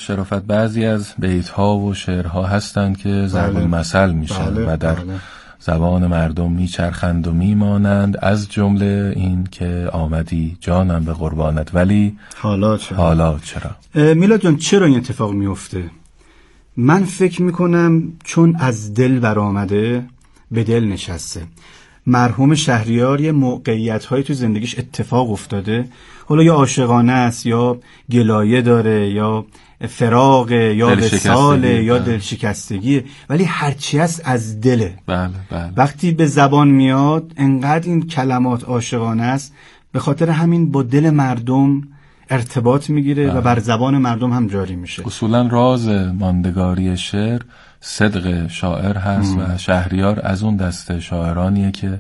شرافت بعضی از بیت‌ها و شعرها هستند که ضرب المثل میشن و در زبان مردم میچرخند و میمانند، از جمله این که آمدی جانم به قربانت ولی حالا چرا؟ میلاد جان چرا این اتفاق میفته؟ من فکر میکنم چون از دل برآمده به دل نشسته. مرحوم شهریار یه موقعیت‌هایی تو زندگیش اتفاق افتاده، حالا یا عاشقانه است یا گلایه داره یا فراغه یا وصاله یا دلشکستگیه، ولی هرچی هست از دله. بله. وقتی به زبان میاد انقدر این کلمات عاشقانه است، به خاطر همین با دل مردم ارتباط میگیره و بر زبان مردم هم جاری میشه. اصولا راز ماندگاری شعر صدق شاعر هست و شهریار از اون دسته شاعرانیه که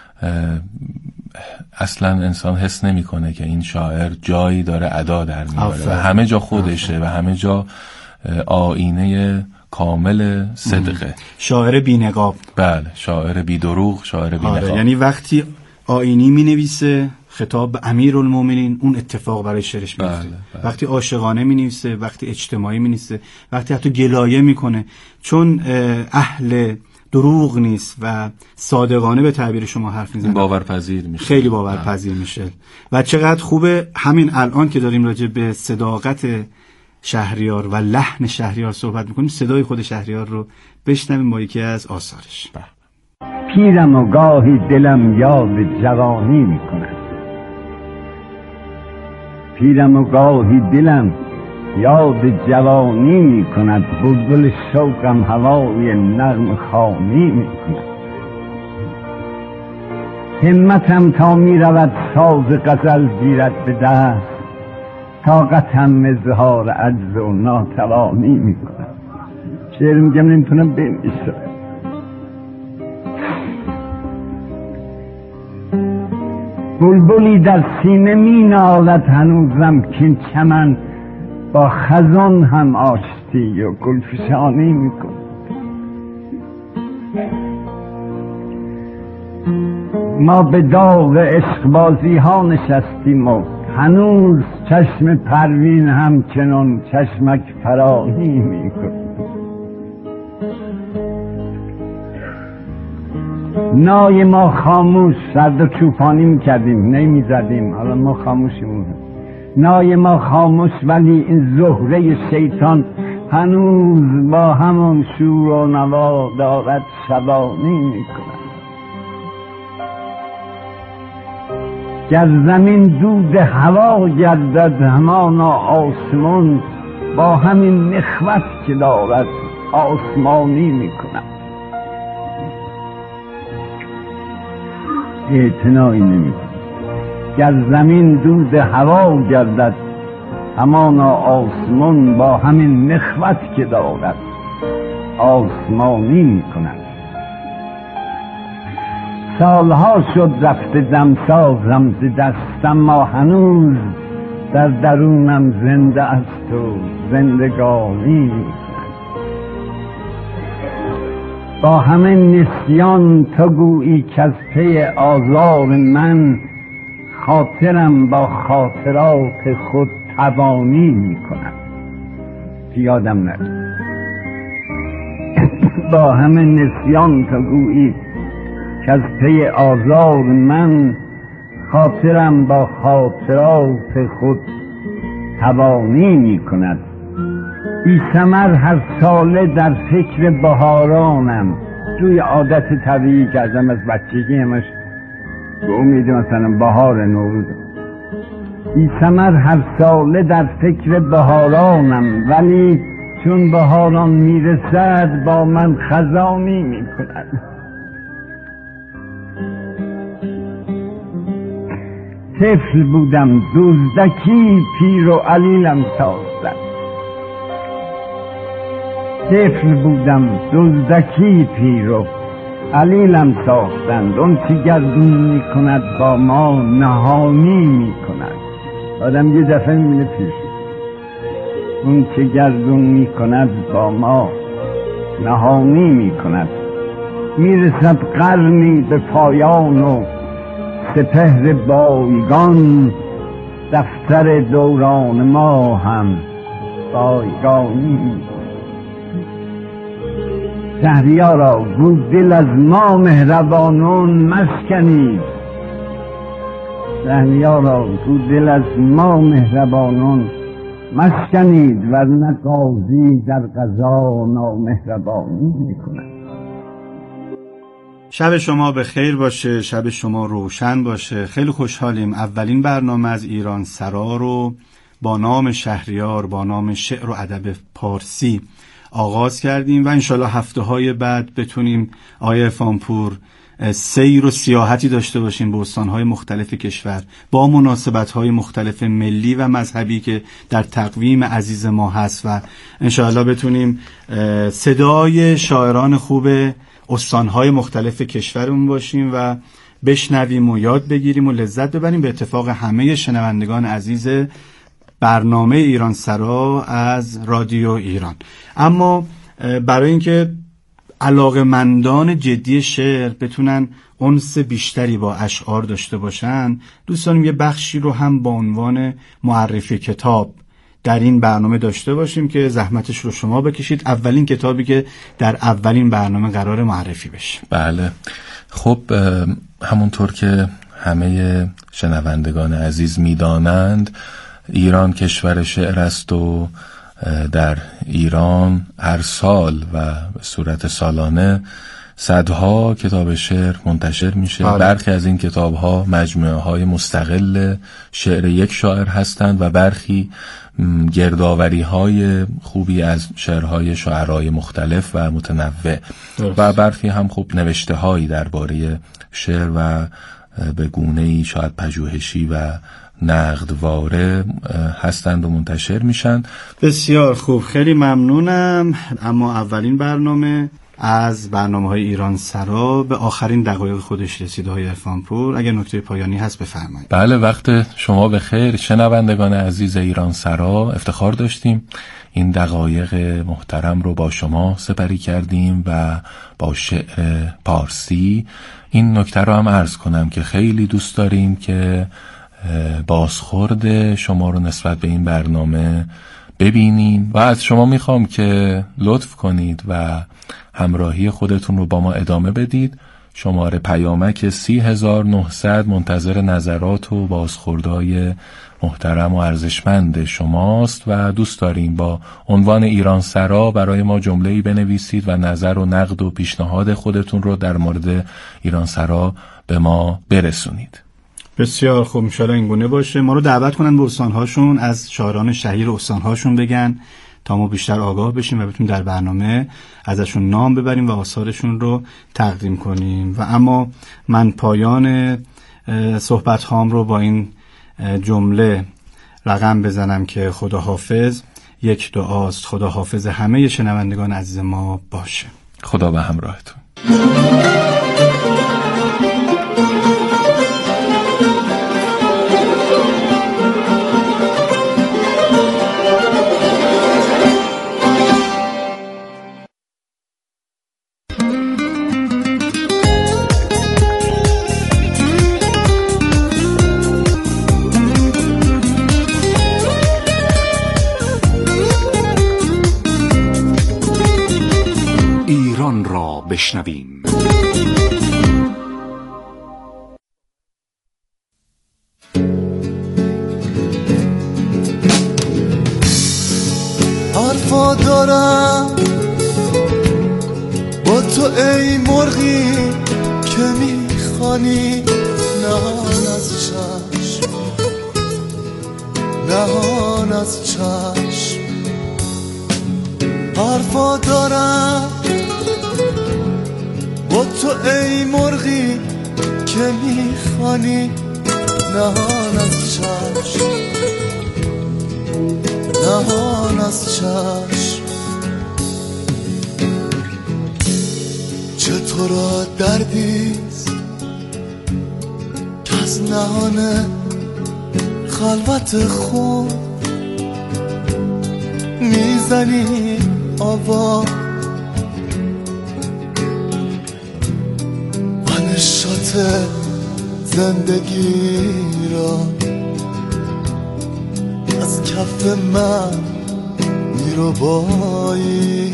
اصلا انسان حس نمیکنه که این شاعر جایی داره ادا در میاره و همه جا خودشه و همه جا آینه کامل صدقه. شاعر بی نقاب. بله، شاعر بی دروغ، شاعر بی نقاب. یعنی وقتی آینی می نویسه خطاب به امیرالمومنین، اون اتفاق برای شعرش میفته. بله. وقتی عاشقانه می نویسه، وقتی اجتماعی می نویسه، وقتی حتی گلایه میکنه، چون اهل دروغ نیست و صادقانه به تعبیر شما حرف میزنه، باورپذیر میشه، خیلی باورپذیر میشه. و چقدر خوبه همین الان که داریم راجع به صداقت شهریار و لحن شهریار صحبت میکنیم، صدای خود شهریار رو بشنویم با یکی از آثارش. پیرم و گاهی دلم یاد جوانی میکند، پیرم و گاهی دلم یاد جوانی میکند، بلبل شوقم هوای نغم خوانی میکند، همتم تا میرود ساز غزل گیرد به دست، طاقتم اظهار عجز و ناتوانی میکند. شعر میگم نمیتونم بنویسم. بلبلی در سینه می نالد هنوزم کین چمن، با خزان هم آشتی و گلفشانی میکن. ما به داغ عشقبازی ها نشستیم و هنوز چشم پروین همچنان چشمک فرانی میکن. نای ما خاموش، سرد و چوپانی میکردیم نمیزدیم، حالا ما خاموشیم. نای ما خاموش ولی این زهره شیطان هنوز با همون شور و نوا دارد شبانی میکند. گر زمین دود هوا گردد همانا آسمان، با همین نخوت که دارد آسمانی میکند. اعتنایی نمیکند. گر زمین دود هوا گردد همانا آسمان، با همین نخوت که دارد آسمانی میکند. سالها شد رفته دمسازم ز دستم، ما هنوز در درونم زنده است و زندگانی میکند. با همه نسیان تو گویی که از پی آزار من، خاطرم با خاطرات خود تبانی میکند. یادم نرد. با همه نسیان تو گویی که از پی آزار من، خاطرم با خاطرات خود تبانی میکند. بی ثمر هر ساله در فکر بهارانم، توی عادت طبیعی کردم از بچگی همش به امید مثلا بهار نوروز. بی ثمر هر ساله در فکر بهارانم، ولی چون بهاران میرسد با من خزانی میکند. طفل بودم دزدکی پیر و علیلم ساختند. طفل بودم دزدکی پیر و علیلم ساختند. اون چه گردون میکند با ما نهانی میکند. آدم یه دفعه میبینه پیش اون چه گردون میکند با ما نهانی میکند. میرسد قرنی به پایان و سپهر بایگان، دفتر دوران ما هم بایگانی. شهریارا گو دل از ما مهربانان مسکنید. شهریارا گو دل از ما مهربانان مسکنید، ورنه قاضی در قضا نامهربانی میکند. شب شما به خیر باشه، شب شما روشن باشه. خیلی خوشحالیم اولین برنامه از ایران سرا رو با نام شهریار، با نام شعر و ادب پارسی آغاز کردیم و انشالله هفته‌های بعد بتونیم آیه عرفانپور سیر و سیاحتی داشته باشیم به استان‌های مختلف کشور با مناسبت‌های مختلف ملی و مذهبی که در تقویم عزیز ما هست و انشالله بتونیم صدای شاعران خوب استان‌های مختلف کشورمون باشیم و بشنویم و یاد بگیریم و لذت ببریم به اتفاق همه شنوندگان عزیز برنامه ایران سرا از رادیو ایران. اما برای اینکه علاقه‌مندان جدی شعر بتونن انس بیشتری با اشعار داشته باشن، دوست داریم یه بخشی رو هم با عنوان معرفی کتاب در این برنامه داشته باشیم که زحمتش رو شما بکشید. اولین کتابی که در اولین برنامه قرار معرفی بشه. بله، خب همونطور که همه شنوندگان عزیز میدانند ایران کشور شعر است و در ایران هر سال و به صورت سالانه صدها کتاب شعر منتشر میشه. برخی از این کتاب‌ها مجموعه‌های مستقل شعر یک شاعر هستند و برخی گردآوری‌های خوبی از شعرهای شاعرای مختلف و متنوع و برخی هم خوب نوشته‌هایی درباره شعر و به گونه‌ای شاید پژوهشی و نقدواره هستند و منتشر میشن. بسیار خوب، خیلی ممنونم. اما اولین برنامه از برنامه‌های ایران سرا به آخرین دقایق خودش رسید. های عرفانپور، اگر نکته پایانی هست بفرمایید. بله، وقت شما بخیر شنوندگان عزیز ایران سرا. افتخار داشتیم این دقایق محترم رو با شما سپری کردیم و با شعر پارسی. این نکته رو هم عرض کنم که خیلی دوست داریم که بازخورد شما رو نسبت به این برنامه ببینیم و از شما میخوام که لطف کنید و همراهی خودتون رو با ما ادامه بدید. شماره پیامک 30900 منتظر نظرات و بازخوردهای محترم و ارزشمند شماست و دوست داریم با عنوان ایران سرا برای ما جمله‌ای بنویسید و نظر و نقد و پیشنهاد خودتون رو در مورد ایران سرا به ما برسونید. بسیار خوب، انشاءالله این گونه باشه. ما رو دعوت کنن به استانهاشون، از شاعران شهیر استانهاشون بگن تا ما بیشتر آگاه بشیم و بتونیم در برنامه ازشون نام ببریم و آثارشون رو تقدیم کنیم. و اما من پایان صحبت هام رو با این جمله رقم بزنم که خدا حافظ یک دعاست. خدا حافظ همه شنوندگان عزیز ما باشه. خدا به همراهتون. بشنویم. حرفا دارم با تو ای مرغی که میخوانی نهان از چشم، نهان از چشم. حرفا دارم با تو ای مرغی که میخوانی نهان از چشم، نهان از چشم. چطور دردیست که از نهان خلوت خود میزنی آوا زندگی را از کف من دیربایی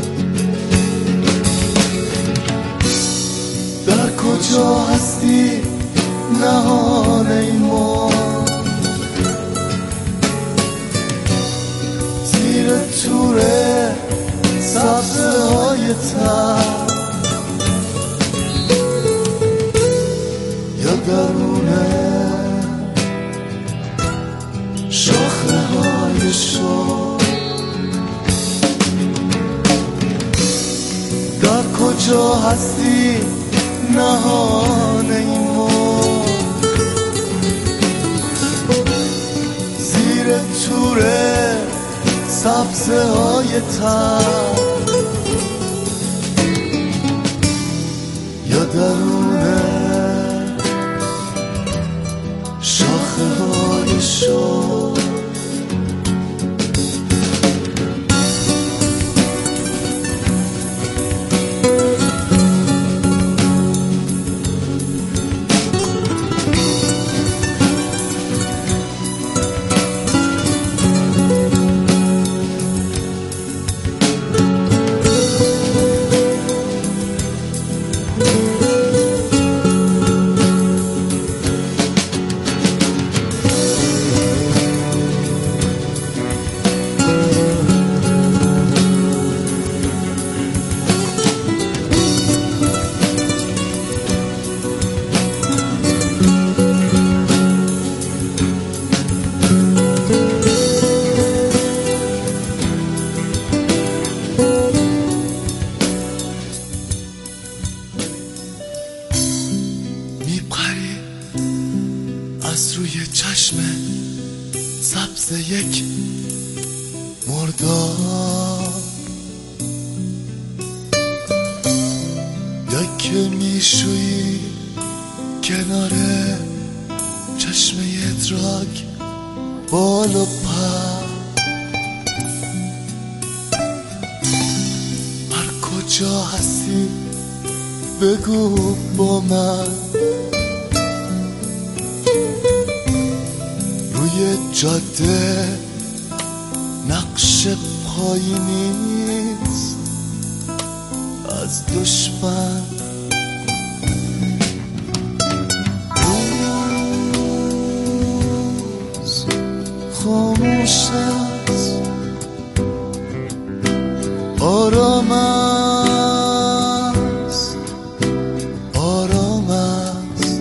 در کجا هستی نهان ایمان زیر توره سبزه های تر یا درونه شاخه های شو در کجا هستی نهان ایمان زیر توره سبزه های تر یا درونه شاخه های شو از روی چشم سبز یک مردار یا که میشویی کنار چشم ادراک بال و پر هر کجا هستی بگو با من روی جاده نقش پایی نیست از دشمن روز خاموش است آرام است آرام است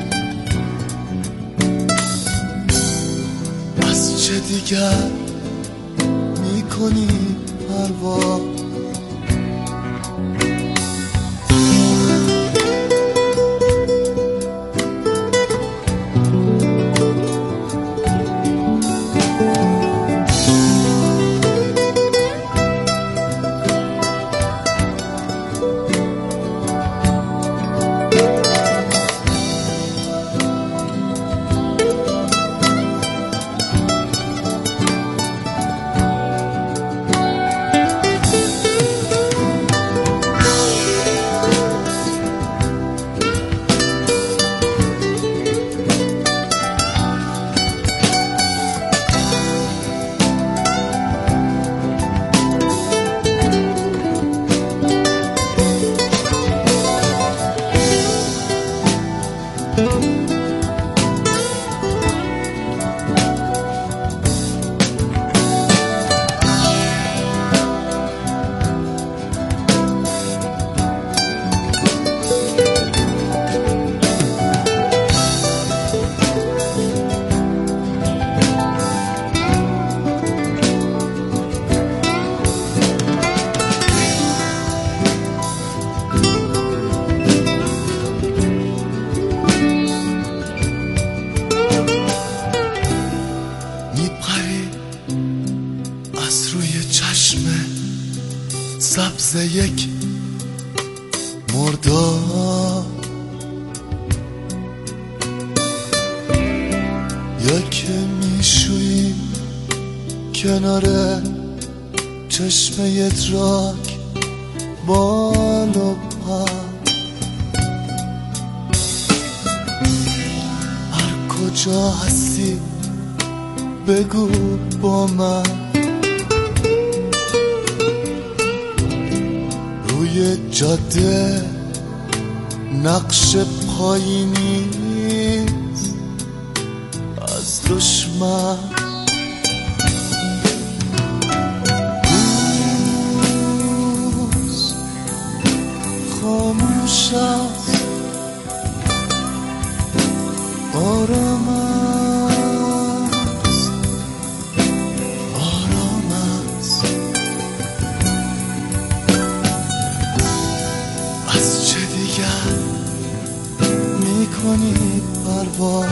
از چه دیگر میکنی پروا سبز یک مردار یا که میشویی کنار چشم ادراک بال و پر هر کجا هستی بگو با من توی جاده نقش پایی نیست از دشمن، روز خاموش است آرام است آرام است. از چه دیگر میکنی پروا؟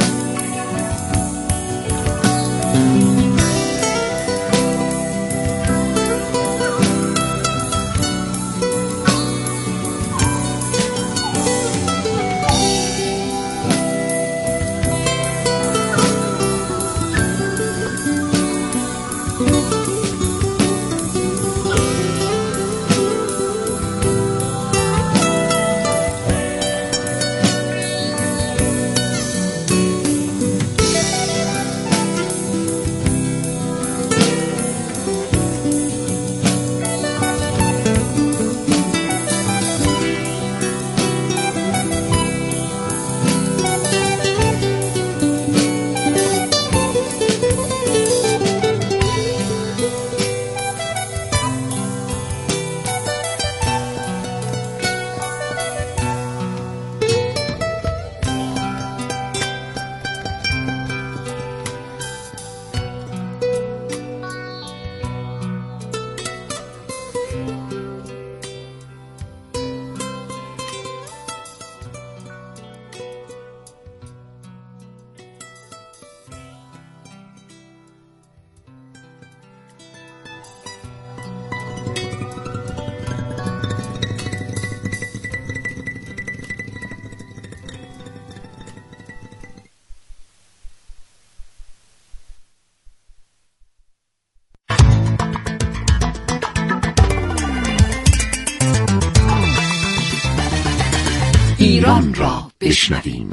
ایران را بشنویم.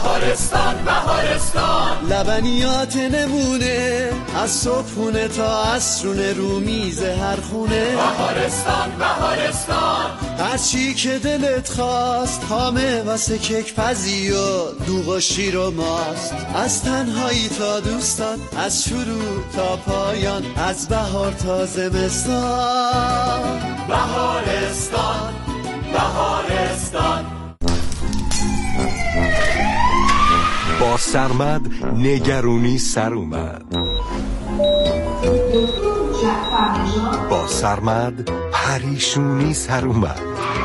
بهارستان بهارستان. لبنیات نمونه از صبحونه تا عصرونه رو میز هر خونه. بهارستان بهارستان. هر چی که دلت خواست همه واسه کیک پزی و دوغ و شیر و ماست. از تنهایی تا دوستان، از شروع تا پایان، از بهار تا زمستان. بهارستان بهارستان. با سرمد نگرونی سر اومد، با سرمد پریشونی سر اومد،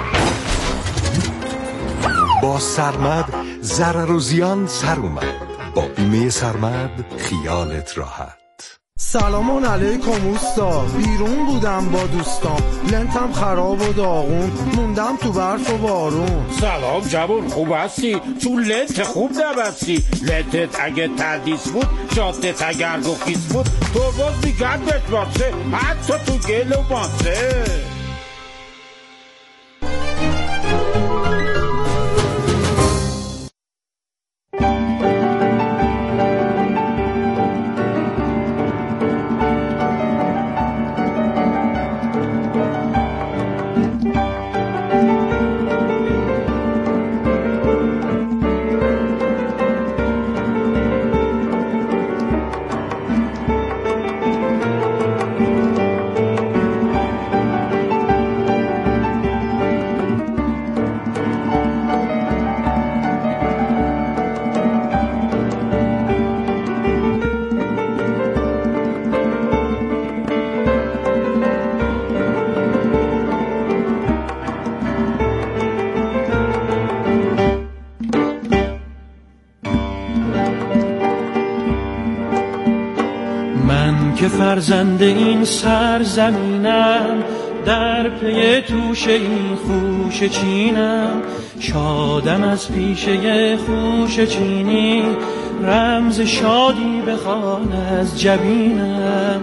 با سرمد ضرر و زیان سر اومد. با بیمه سرمد خیالت راحت. سلام علیکم اوستا، بیرون بودم با دوستام، لنتم خراب و داغون، موندم تو برف و بارون. سلام جوان، خوب هستی؟ تو لنت خوب نبستی. لنتت اگه تردیس بود، جادت اگر رخیص بود، تو باز میگردت باسه، حتی تو گل و باسه. که فرزند این سرزمینم، در پی توشه این خوش چینم. شادم از پیشه خوش چینی، رمز شادی بخوان از جبینم.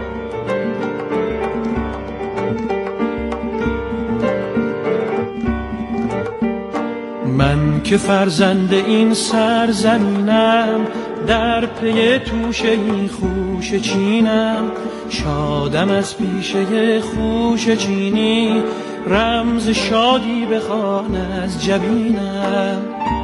من که فرزند این سرزمینم، در پی توشه این خوش چینم. شادم از پیشه خوش چینی، رمز شادی بخوان از جبینم.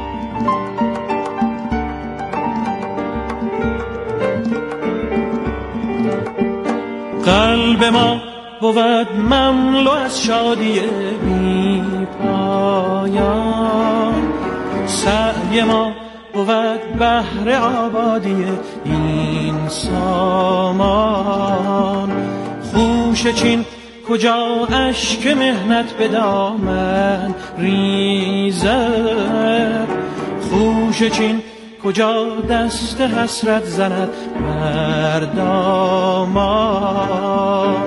قلب ما بود مملو از شادی بی پایان، سعی ما بود بهر آبادی این سامان. خوش چین کجا اشک مهنت به دامن ریزد، خوش چین کجا دست حسرت زند بر دامان.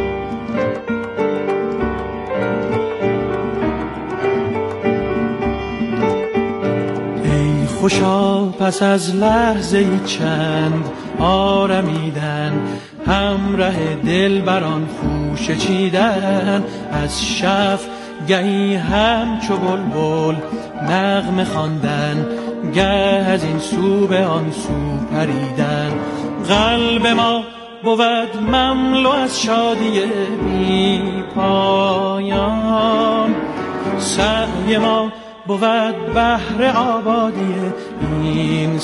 خوشا پس از لحظه چند آرمیدن، همراه دل بران خوش چیدن. از شف گهی همچو بلبل نغمه خواندن، گه از این سو به آن سو پریدن. قلب ما بود مملو از شادی بی پایان، سعی ما بود بهر آبادی این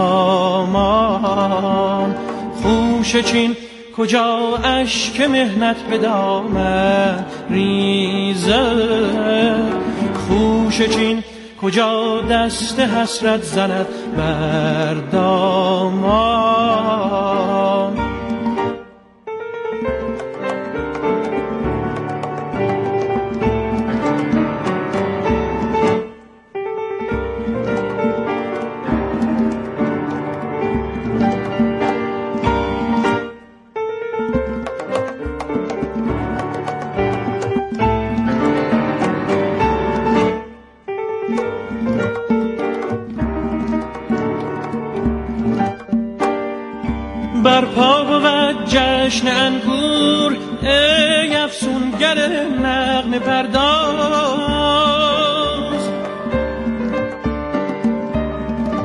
سامان. خوش چین کجا اشک مهنت به دامن ریزد، خوش چین کجا دست حسرت زند بر دامان. برپا بود جشن انگور، ای افسونگر نغمه پرداز.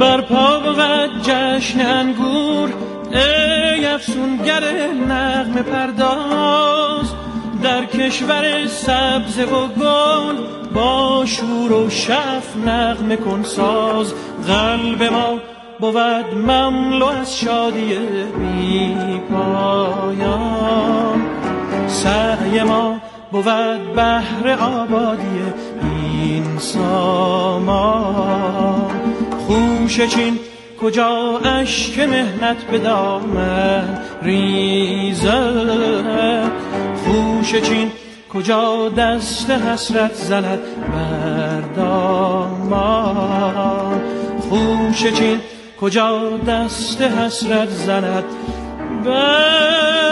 برپا بود جشن انگور ای افسونگر نغمه پرداز، در کشور سبز و گل با شور و شف نغمه کن ساز. قلب ما بود مملو از شادی بی پایان، سعی ما بود بهر آبادی این سامان. خوشه چین کجا اشک مهنت به دامن ریزد، خوشه چین کجا دست حسرت زند بر دامان، خوشه چین کجا دست حسرت زند بر